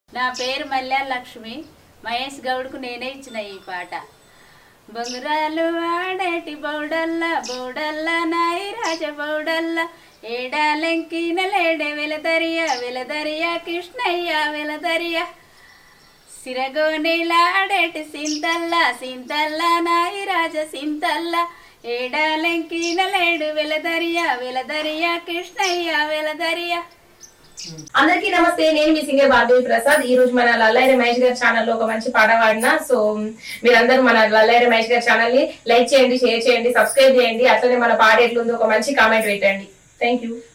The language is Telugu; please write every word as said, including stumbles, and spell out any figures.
నా పేరు మల్యాల లక్ష్మి. మహేష్ గౌడ్కు నేనే ఇచ్చిన ఈ పాట. బొంగురాలు ఆడేటి బౌడల్ల బౌడల్ల నాయి రాజ బౌడల్ల ఏడాలెంకిన లేడే వెలదరియా వెలదరియా కృష్ణయ్య వెలదరియా సిరగోనిలాడేటి సింతల్ల సింతల్ల నాయి రాజ సింతల్ల ఏడాలెంకిన లేడు వెలదరియా వెలదరియా కృష్ణయ్య వెలదరియా. అందరికీ నమస్తే, నేను మీ సింగర్ భార్గవి ప్రసాద్. ఈ రోజు మన లల్లయ్య మహేష్ గారి ఛానల్లో ఒక మంచి పాట పాడినా. సో మీరందరూ మన లల్లయ్య మహేష్ గారి ఛానల్ ని లైక్ చేయండి, షేర్ చేయండి, సబ్స్క్రైబ్ చేయండి. అట్లనే మన పాట ఎట్లుందో ఒక మంచి కామెంట్ పెట్టండి. Thank you.